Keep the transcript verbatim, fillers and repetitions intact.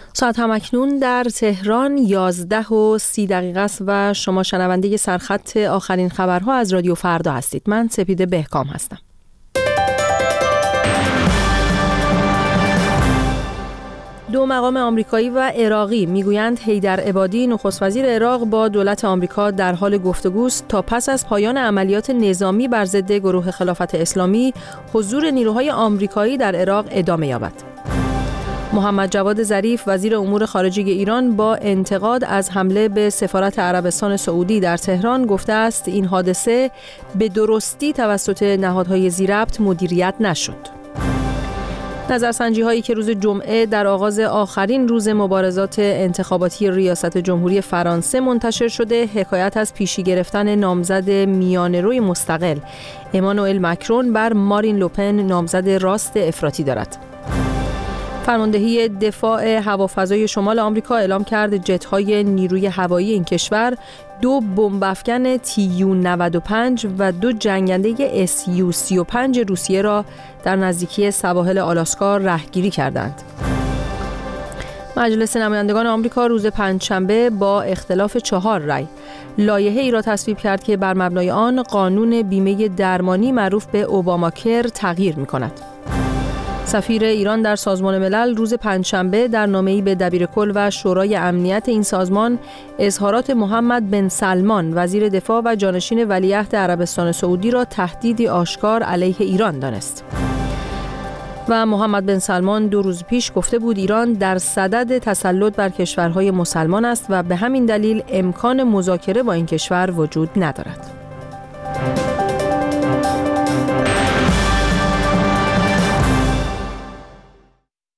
ساعت همکنون در تهران یازده و سی دقیقه است و شما شنونده سرخط آخرین خبرها از رادیو فردا هستید. من سپیده بهکام هستم. دو مقام آمریکایی و عراقی میگویند حیدر عبادی نخست وزیر عراق با دولت آمریکا در حال گفتگوست تا پس از پایان عملیات نظامی بر ضد گروه خلافت اسلامی حضور نیروهای آمریکایی در عراق ادامه یابد. محمد جواد ظریف وزیر امور خارجه ایران با انتقاد از حمله به سفارت عربستان سعودی در تهران گفته است این حادثه به درستی توسط نهادهای ذی‌ربط مدیریت نشد. نظرسنجی هایی که روز جمعه در آغاز آخرین روز مبارزات انتخاباتی ریاست جمهوری فرانسه منتشر شده حکایت از پیشی گرفتن نامزد میانه‌روی مستقل امانوئل مکرون بر مارین لوپن نامزد راست افراطی دارد. فرماندهی دفاع هوافضای شمال آمریکا اعلام کرد جت‌های نیروی هوایی این کشور دو بمب افکن تی یو نود و پنج و دو جنگنده اس یو سی و پنج روسیه را در نزدیکی سواحل آلاسکا رهگیری کردند. مجلس نمایندگان آمریکا روز پنجشنبه با اختلاف چهار رأی لایحه ای را تصویب کرد که بر مبنای آن قانون بیمه درمانی معروف به اوباماکر تغییر می‌کند. سفیر ایران در سازمان ملل روز پنجشنبه در نامه‌ای به دبیرکل و شورای امنیت این سازمان اظهارات محمد بن سلمان وزیر دفاع و جانشین ولیعهد عربستان سعودی را تهدیدی آشکار علیه ایران دانست. و محمد بن سلمان دو روز پیش گفته بود ایران در صدد تسلط بر کشورهای مسلمان است و به همین دلیل امکان مذاکره با این کشور وجود ندارد.